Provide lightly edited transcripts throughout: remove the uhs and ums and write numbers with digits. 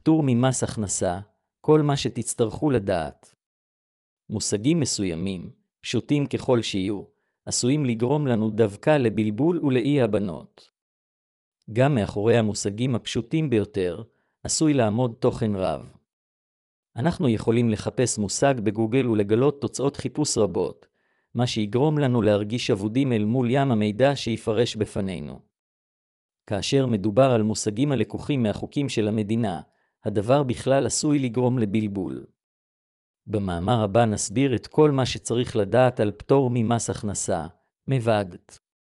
פטור ממס הכנסה, כל מה שתצטרכו לדעת. מושגים מסוימים, פשוטים ככל שיהיו, עשויים לגרום לנו דווקא לבלבול ולאי הבנות. גם מאחורי המושגים הפשוטים ביותר, עשוי לעמוד תוכן רב. אנחנו יכולים לחפש מושג בגוגל ולגלות תוצאות חיפוש רבות, מה שיגרום לנו להרגיש אבודים אל מול ים המידע שיפרש בפנינו. כאשר מדובר על מושגים הלקוחים מהחוקים של המדינה, הדבר בכלל עשוי לגרום לבלבול. במאמר הבא נסביר את כל מה שצריך לדעת על פטור ממס הכנסה, מב"גת.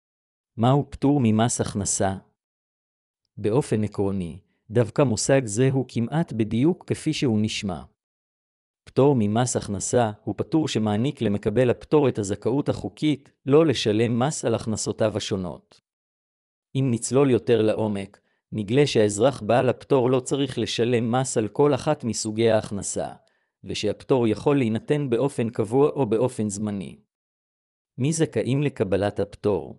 מהו פטור ממס הכנסה? באופן עקרוני, דווקא מושג זה הוא כמעט בדיוק כפי שהוא נשמע. פטור ממס הכנסה הוא פטור שמעניק למקבל הפטור את הזכאות החוקית לא לשלם מס על הכנסותיו השונות. אם נצלול יותר לעומק, נגלה שהאזרח בעל הפטור לא צריך לשלם מס על כל אחת מסוגי ההכנסה, ושהפטור יכול להינתן באופן קבוע או באופן זמני. מי זכאים לקבלת הפטור?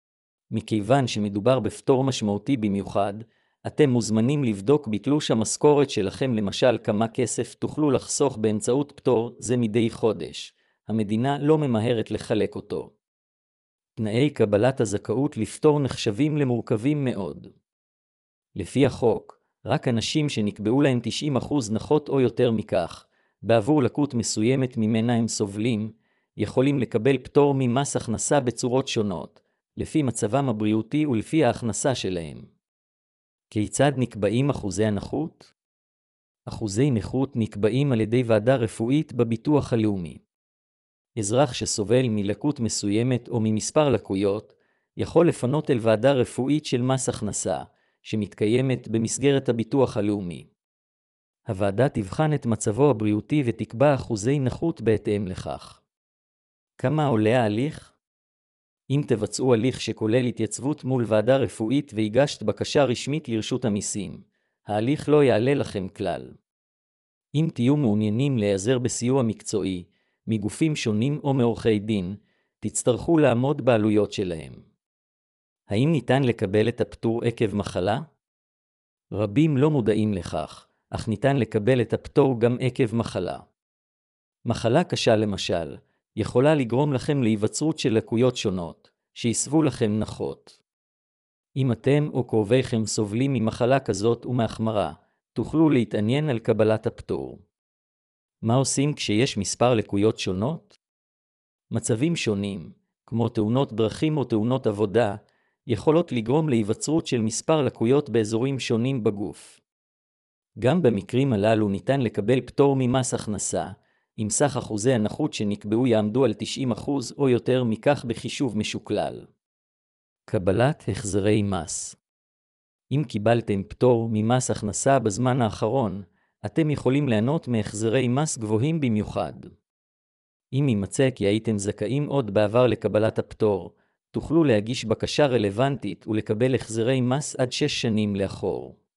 מכיוון שמדובר בפטור משמעותי במיוחד, אתם מוזמנים לבדוק בתלוש המשכורת שלכם למשל כמה כסף תוכלו לחסוך באמצעות פטור זה מדי חודש. המדינה לא ממהרת לחלק אותו. תנאי קבלת הזכאות לפטור נחשבים למורכבים מאוד. לפי החוק, רק אנשים שנקבעו להם 90% נכות או יותר מכך, בעבור לקות מסוימת ממנה הם סובלים, יכולים לקבל פטור ממס הכנסה בצורות שונות, לפי מצבם הבריאותי ולפי ההכנסה שלהם. כיצד נקבעים אחוזי הנכות? אחוזי נכות נקבעים על ידי ועדה רפואית בביטוח הלאומי. אזרח שסובל מלקות מסוימת או ממספר לקויות, יכול לפנות אל ועדה רפואית של מס הכנסה, שמתקיימת במסגרת הביטוח הלאומי. הוועדה תבחן את מצבו הבריאותי ותקבע אחוזי נכות בהתאם לכך. כמה עולה ההליך? אם תבצעו הליך שכולל התייצבות מול ועדה רפואית והגשת בקשה רשמית לרשות המיסים, ההליך לא יעלה לכם כלל. אם תהיו מעוניינים להיעזר בסיוע מקצועי, מגופים שונים או מעורכי דין, תצטרכו לעמוד בעלויות שלהם. האם ניתן לקבל את הפטור עקב מחלה? רבים לא מודעים לכך, אך ניתן לקבל את הפטור גם עקב מחלה. מחלה קשה למשל, יכולה לגרום לכם להיווצרות של לקויות שונות, שיסבו לכם נכות. אם אתם או קרוביכם סובלים ממחלה כזאת ומהחמרה, תוכלו להתעניין על קבלת הפטור. מה עושים כשיש מספר לקויות שונות? מצבים שונים, כמו תאונות דרכים או תאונות עבודה, יכולות לגרום להיווצרות של מספר לקויות באזורים שונים בגוף. גם במקרים הללו ניתן לקבל פטור ממס הכנסה, אם סך אחוזי הנכות שנקבעו יעמדו על 90% או יותר מכך בחישוב משוקלל. קבלת החזרי מס. אם קיבלתם פטור ממס הכנסה בזמן האחרון, אתם יכולים ליהנות מהחזרי מס גבוהים במיוחד. אם יימצא כי הייתם זכאים עוד בעבר לקבלת הפטור, תוכלו להגיש בקשה רלוונטית ולקבל החזרי מס עד 6 שנים לאחור.